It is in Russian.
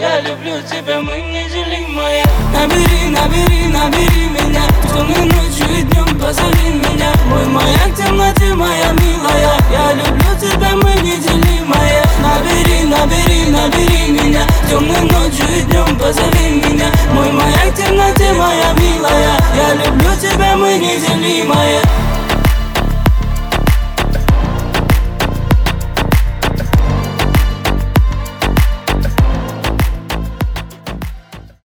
Я люблю тебя, мы неделимые. Набери, набери, набери меня темной ночью и днем, позови меня. Мой маяк в темноте, моя милая. Я люблю тебя, мы неделимые. Набери, набери, набери меня темной ночью и днем, позови меня. Мой маяк в темноте, моя милая. Я люблю тебя, мы неделимые.